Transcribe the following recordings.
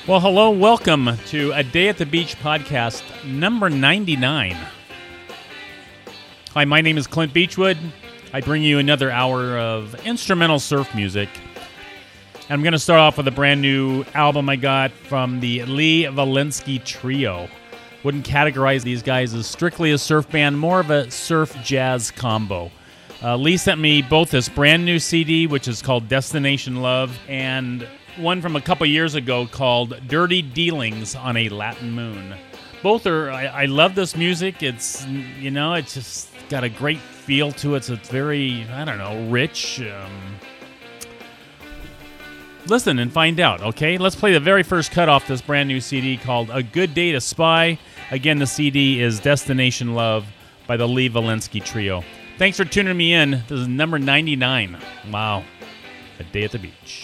Well, hello, welcome to A Day at the Beach podcast, number 99. Hi, my name is Clint Beechwood. I bring you another hour of instrumental surf music. And I'm going to start off with a brand new album I got from the Lee Valensky Trio. Wouldn't categorize these guys as strictly a surf band, more of a surf-jazz combo. Lee sent me both this brand new CD, which is called Destination Love, and one from a couple years ago called Dirty Dealings on a Latin Moon. Both are, I love this music. It's, it's just got a great feel to it. So it's very, rich. Listen and find out, okay? Let's play the very first cut off this brand new CD called A Good Day to Spy. Again, the CD is Destination Love by the Lee Valensky Trio. Thanks for tuning me in. This is number 99. Wow. A Day at the Beach.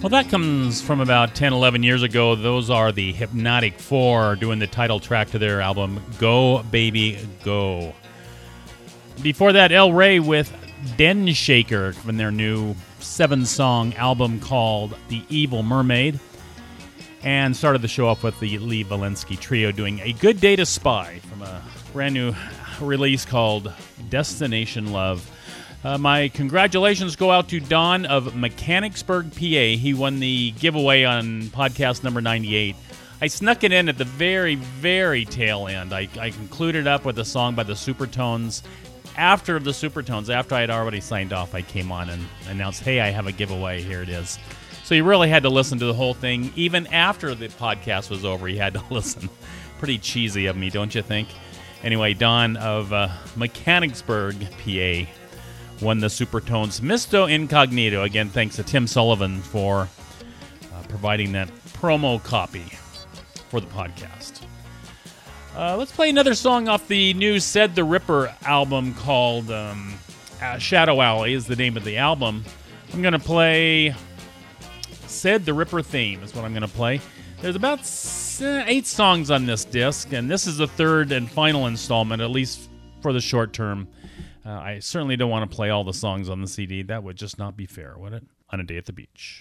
Well, that comes from about 10, 11 years ago. Those are the Hypnotic Four doing the title track to their album, Go Baby Go. Before that, El Rey with Den Shaker from their new 7-song album called The Evil Mermaid. And started the show off with the Lee Valensky Trio doing A Good Day to Spy from a brand new release called Destination Love. My congratulations go out to Don of Mechanicsburg, PA. He won the giveaway on podcast number 98. I snuck it in at the very, very tail end. I concluded up with a song by the Supertones. After the Supertones, after I had already signed off, I came on and announced, hey, I have a giveaway. Here it is. So you really had to listen to the whole thing. Even after the podcast was over, you had to listen. Pretty cheesy of me, don't you think? Anyway, Don of Mechanicsburg, PA, won the Supertones Misto Incognito. Again, thanks to Tim Sullivan for providing that promo copy for the podcast. Let's play another song off the new Ced the Ripper album called Shadow Alley is the name of the album. I'm going to play Ced the Ripper theme is what I'm going to play. There's about 8 songs on this disc, and this is the third and final installment, at least for the short term. I certainly don't want to play all the songs on the CD. That would just not be fair, would it? On a Day at the Beach.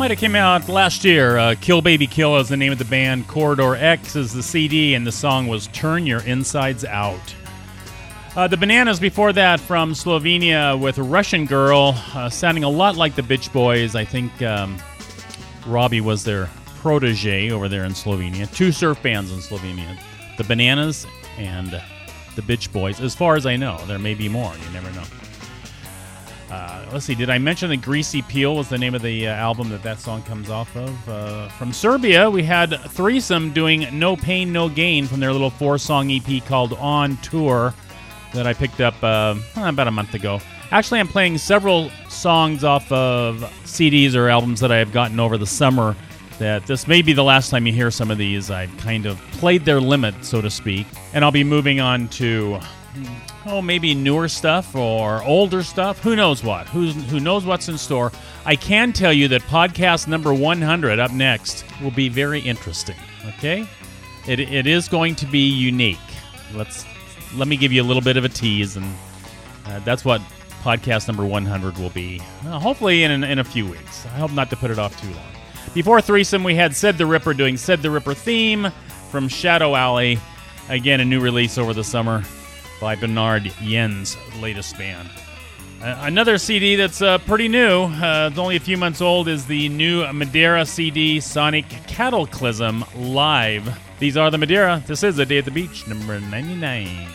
might have came out last year. Kill Baby Kill is the name of the band. Corridor X is the CD, and the song was Turn Your Insides Out. The Bananas before that from Slovenia with Russian Girl, sounding a lot like the Bitch Boys. I think Robbie was their protege over there in Slovenia. Two surf bands in Slovenia. The Bananas and the Bitch Boys. As far as I know, there may be more. You never know. Let's see, did I mention that Greasy Peel was the name of the album that song comes off of? From Serbia, we had Threesome doing No Pain, No Gain from their little 4-song EP called On Tour that I picked up about a month ago. Actually, I'm playing several songs off of CDs or albums that I have gotten over the summer. That this may be the last time you hear some of these. I've kind of played their limit, so to speak. And I'll be moving on to... maybe newer stuff or older stuff. Who knows what? Who knows what's in store? I can tell you that podcast number 100 up next will be very interesting. Okay, it is going to be unique. Let me give you a little bit of a tease, and that's what podcast number 100 will be. Hopefully in a few weeks. I hope not to put it off too long. Before Threesome, we had Sid the Ripper doing Sid the Ripper theme from Shadow Alley. Again, a new release over the summer by Bernard Yen's latest band. Another CD that's pretty new, it's only a few months old, is the new Madeira CD, Sonic Cataclysm Live. These are the Madeira. This is A Day at the Beach, number 99.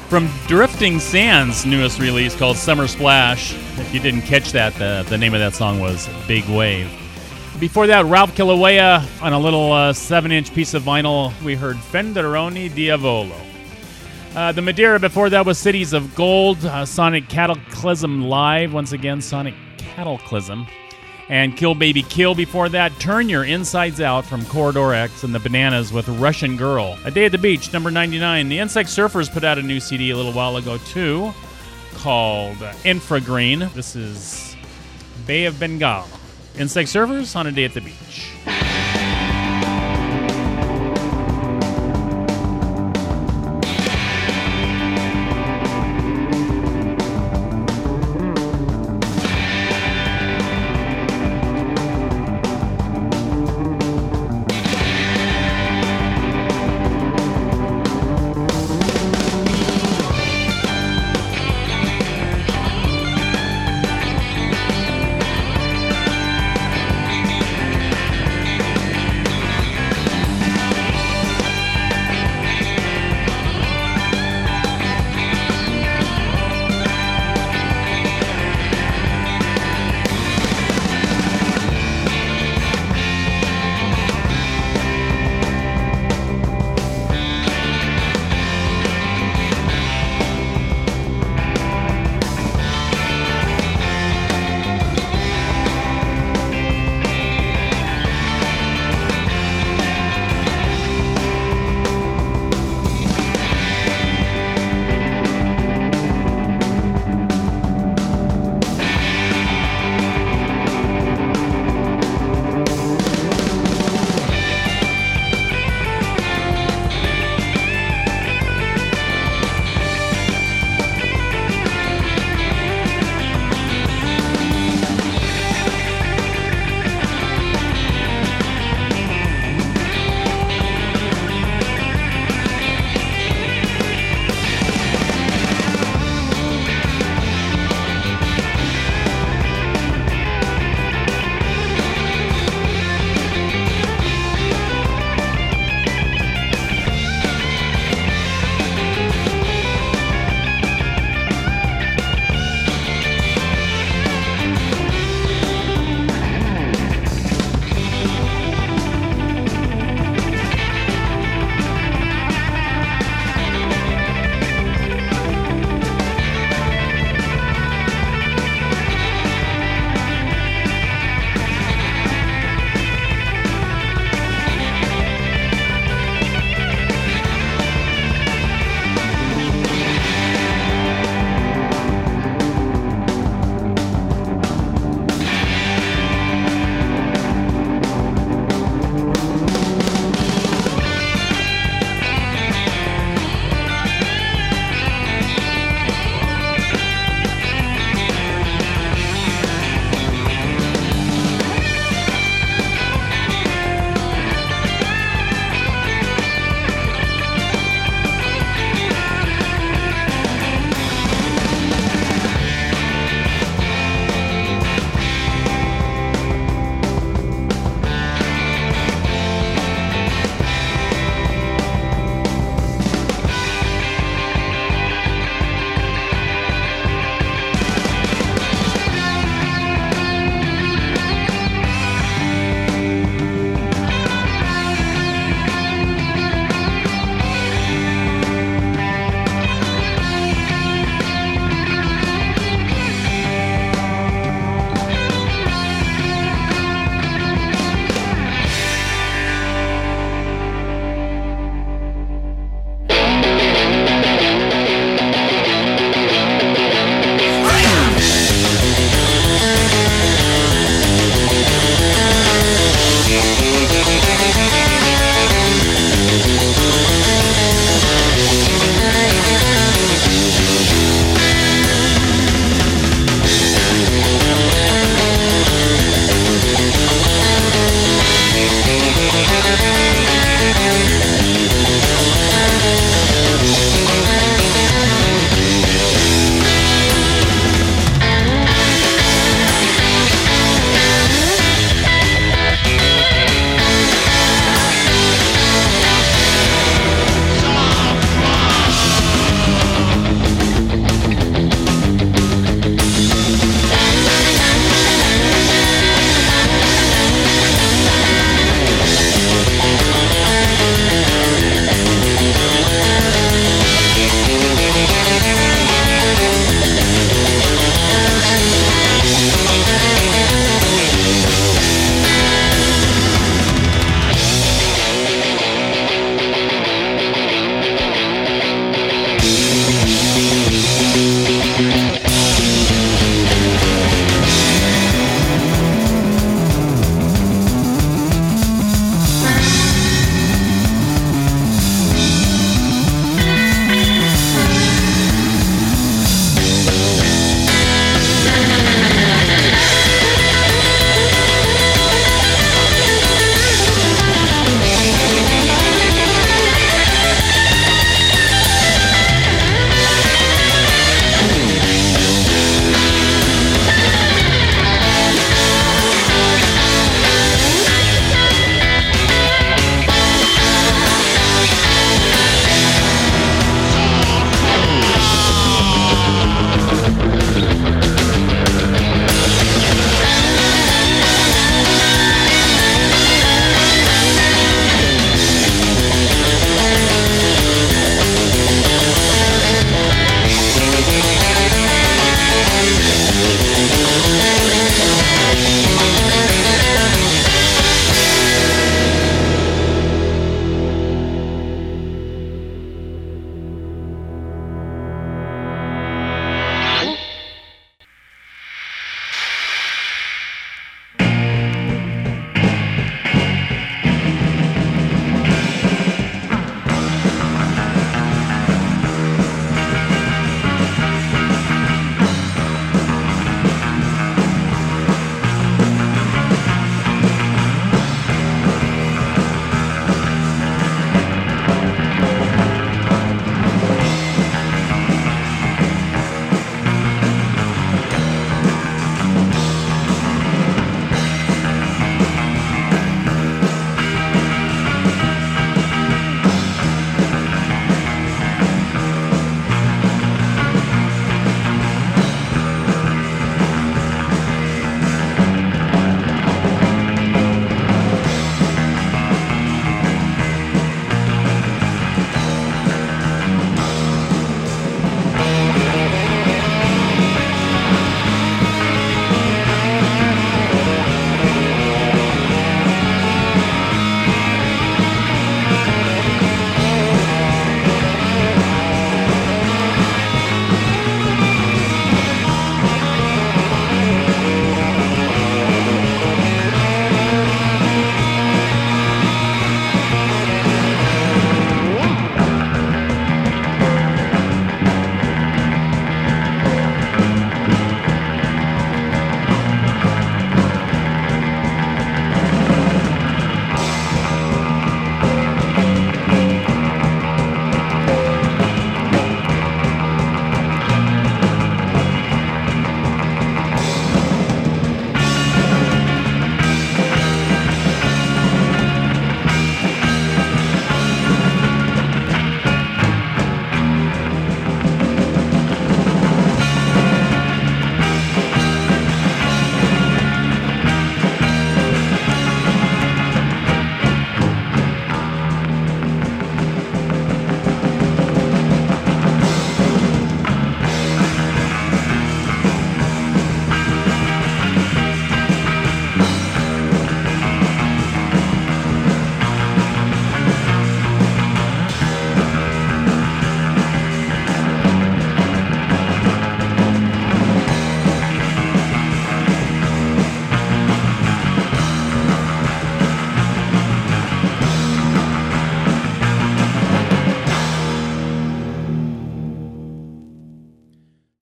From Drifting Sands' newest release called Summer Splash. If you didn't catch that, the name of that song was Big Wave. Before that, Ralph Kilauea on a little 7-inch piece of vinyl. We heard Fenderoni Diavolo. The Madeira before that was Cities of Gold, Sonic Cataclysm Live. Once again, Sonic Cataclysm. And Kill Baby Kill before that. Turn Your Insides Out from Corridor X and the Bananas with Russian Girl. A Day at the Beach, number 99. The Insect Surfers put out a new CD a little while ago, too, called Infragreen. This is Bay of Bengal. Insect Surfers on A Day at the Beach.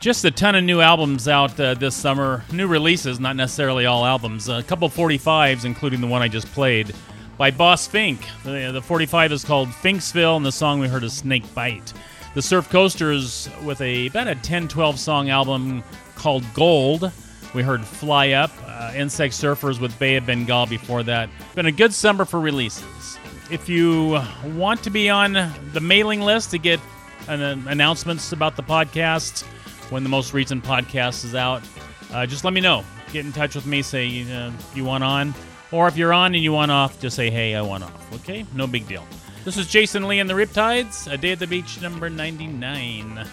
Just a ton of new albums out this summer. New releases, not necessarily all albums. A couple 45s, including the one I just played, by Boss Fink. The 45 is called Finksville, and the song we heard is Snake Bite. The Surf Coasters with about a 10-12 song album called Gold. We heard Fly Up. Insect Surfers with Bay of Bengal before that. Been a good summer for releases. If you want to be on the mailing list to get announcements about the podcast when the most recent podcast is out, just let me know. Get in touch with me. Say you want on. Or if you're on and you want off, just say, hey, I want off. Okay? No big deal. This is Jason Lee and the Riptides. A Day at the Beach, number 99.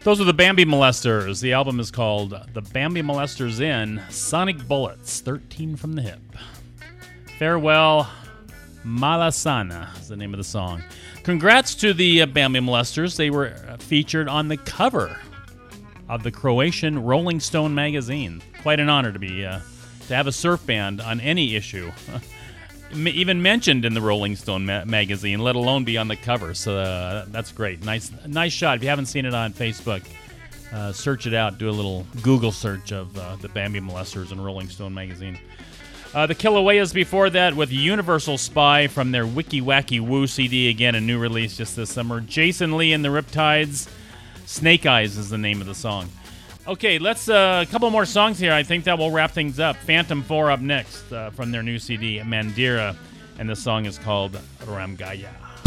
Those are the Bambi Molesters. The album is called The Bambi Molesters in Sonic Bullets, 13 from the Hip. Farewell, Malasana is the name of the song. Congrats to the Bambi Molesters. They were featured on the cover of the Croatian Rolling Stone magazine. Quite an honor to have a surf band on any issue. Even mentioned in the Rolling Stone magazine, let alone be on the cover. So that's great. Nice shot. If you haven't seen it on Facebook, search it out. Do a little Google search of the Bambi Molesters in Rolling Stone magazine. The Kilaueas before that with Universal Spy from their Wiki Wacky Woo CD. Again, a new release just this summer. Jason Lee and the Riptides. Snake Eyes is the name of the song. Okay, let's a couple more songs here. I think that will wrap things up. Phantom 4 up next from their new CD, Mandira, and the song is called Ramgaya.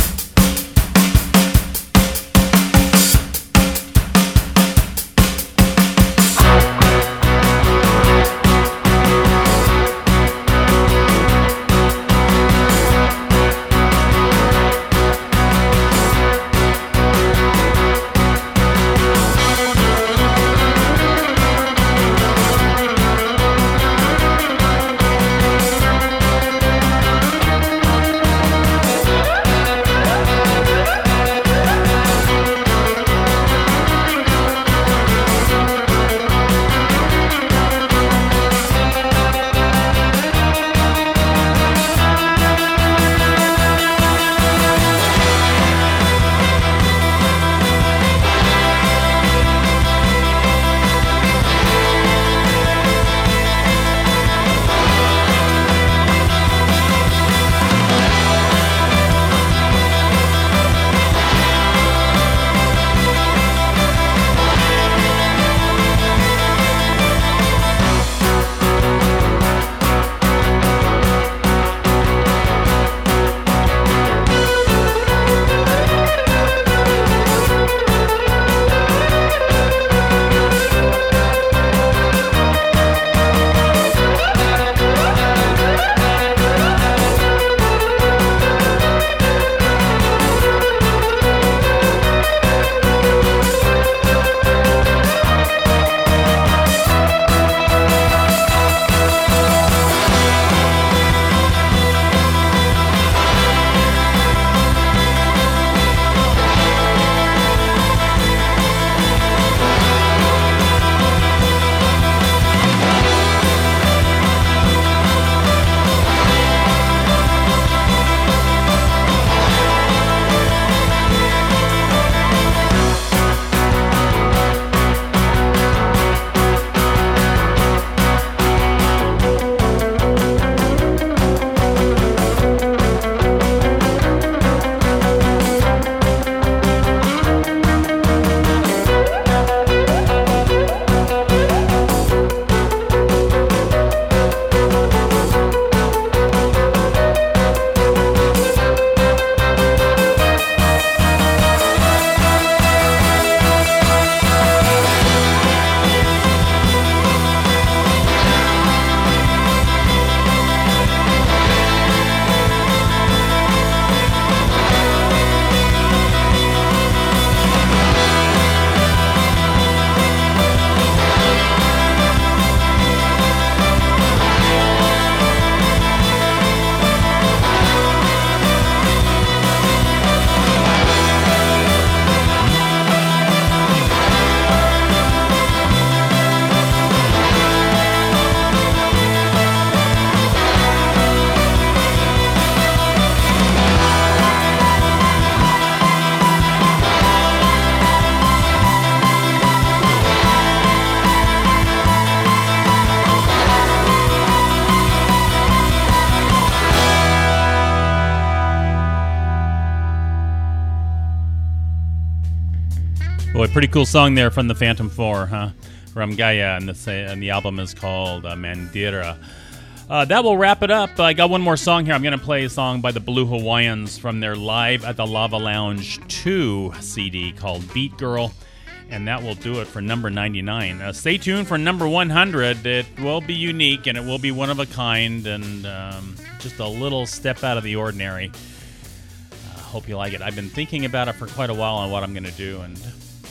Boy, pretty cool song there from the Phantom 4, huh? Ramgaya, and the album is called Mandira. That will wrap it up. I got one more song here. I'm going to play a song by the Blue Hawaiians from their Live at the Lava Lounge 2 CD called Beat Girl, and that will do it for number 99. Stay tuned for number 100. It will be unique, and it will be one of a kind, and just a little step out of the ordinary. Hope you like it. I've been thinking about it for quite a while on what I'm going to do, and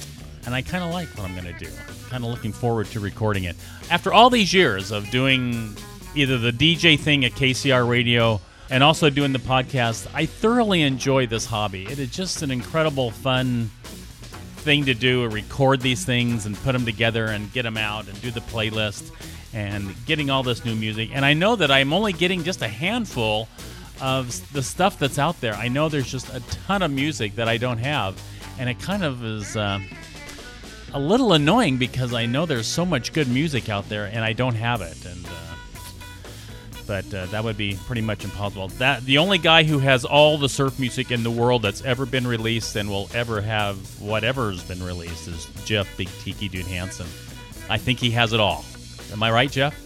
and I kind of like what I'm going to do. I'm kind of looking forward to recording it. After all these years of doing either the DJ thing at KCR Radio and also doing the podcast, I thoroughly enjoy this hobby. It is just an incredible, fun thing to do, record these things and put them together and get them out and do the playlist and getting all this new music. And I know that I'm only getting just a handful of the stuff that's out there. I know there's just a ton of music that I don't have, and it kind of is a little annoying because I know there's so much good music out there and I don't have it. And but that would be pretty much impossible. The only guy who has all the surf music in the world that's ever been released and will ever have whatever's been released is Jeff Big Tiki Dude Hansen. I think he has it all. Am I right, Jeff?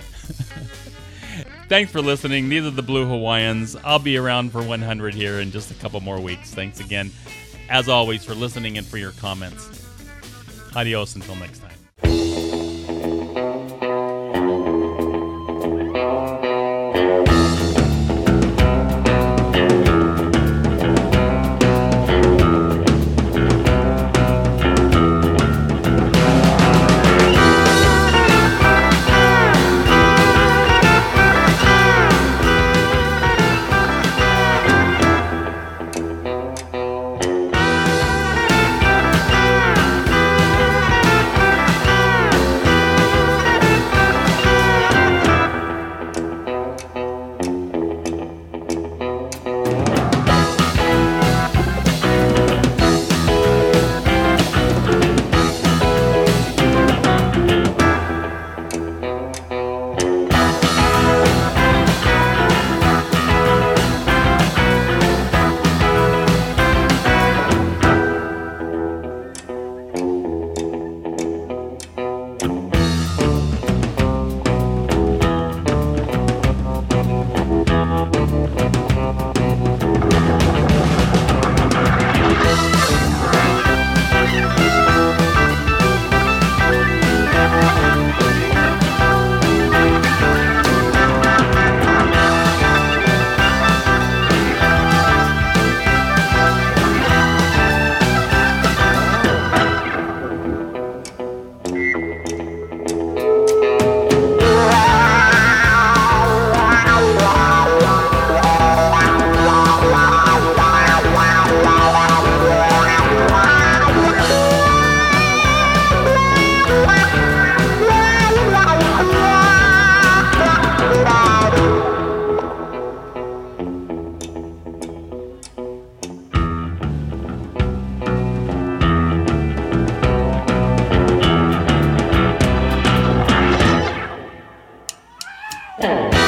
Thanks for listening. These are the Blue Hawaiians. I'll be around for 100 here in just a couple more weeks. Thanks again, as always, for listening and for your comments. Adios until next time. Oh.